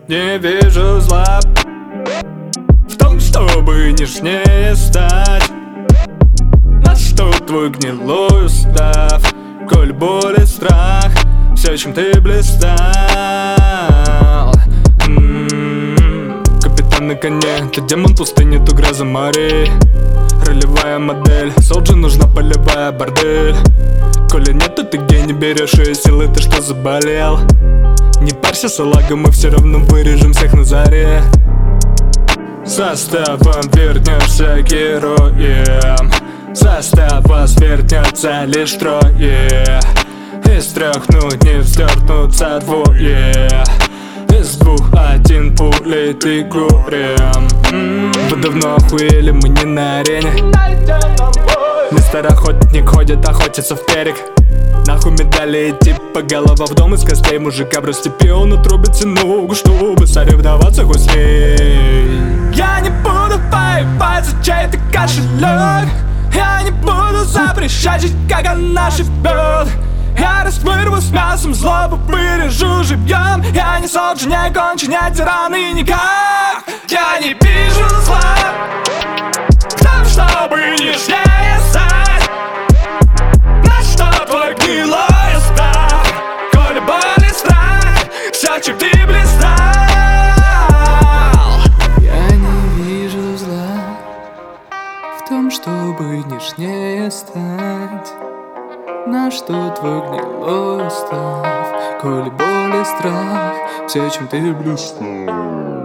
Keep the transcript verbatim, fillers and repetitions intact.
не вижу зла в том, чтобы нежнее стать. На что твой гнилой устав, коль боль и страх все, чем ты блистал. М-м-м. Капитан на коне, то демон пустыни, то гроза морей. Ролевая модель, солджи нужна полевая бордель. Коли нет, то ты гений, берешь ее силы, ты что заболел? Не парься, салага, мы все равно вырежем всех на заре. Составом вернешься героем, состав вас вернется лишь трое. Из трех, ну не вздернутся двое. Из двух один пулей ты горем. Вы давно охуели, мы не на арене. Мистер Охотник ходит, охотится в берег. Нахуй медали идти по голова в дом из костей. Мужика в степи, он отрубится ногу, чтобы соревноваться хоть с ней. Я не буду воевать за чей-то кошелек. Я не буду запрещать жить, как она живет. Я расплыву с мясом, злобу вырежу живьем. Я не солджи, не гончи, не тиран и никак. Я не вижу зла в том, чтобы нежнее стать. На что твой гнилой устав, коли боль и страх все, чем ты блистал. Я не вижу зла в том, чтобы нежнее стать. На что твой гнилой устав, коли боль и страх все, чем ты блистал.